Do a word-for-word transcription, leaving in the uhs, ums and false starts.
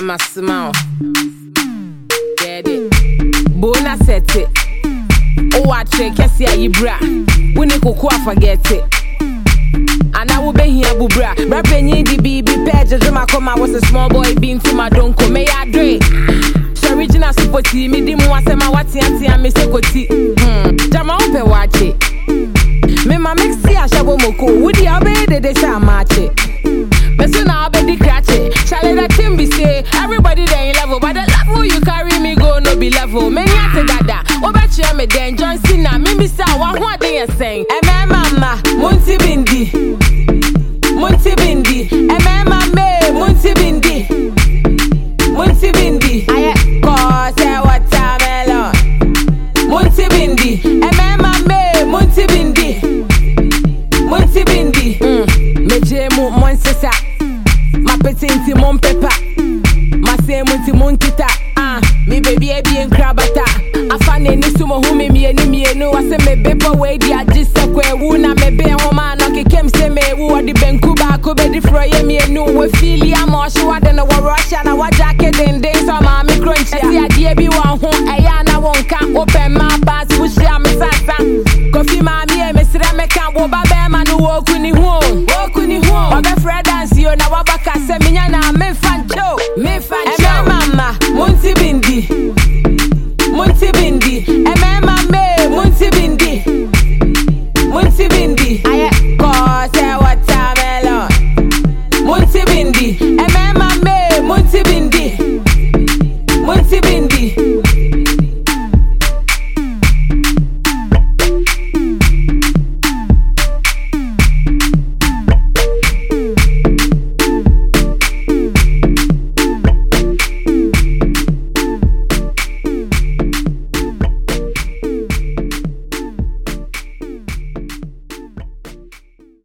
my smile. Get it. Bona set it. Oh, I check, I see you bra. When you could forget it. And I will be here, Bubra. Rapping in the B B page, I come, I was a small boy, being to my don't come, may I drink. So original super team, me didn't want to say my what's auntie and Miss Ekoti. Hmm, Jama open watch it. Me ma mix the ashabo moko, would the obey the say match it. But soon I'll be the catch it. Charlie that thing be say, everybody there in level, but the level you carry me go no be level. Me ya to dada, what about you me then John Cena, me be sa what what they are saying. Eh me mama, Munti Bindi, Munti Bindi, eh me mama, Munti Bindi, Munti Bindi. Aye, cause eh watermelon, Munti Bindi, eh me mama, Munti Bindi, Munti Bindi. Hmm, me jemu monsesa, ma petinti mon pepa, ma se munti muntita. Ah, me baby e bien krabata. Afane ni sumo humi mi ni mi enu ase me bebo we di agisa kwa wu na me be homa no kekem se me wu odi benku ba ko be di froye mi enu we fili ama hwe wade na wo Russia na wa jacket den den so ma me crunch ya ade bi wa ho eya na wonka open map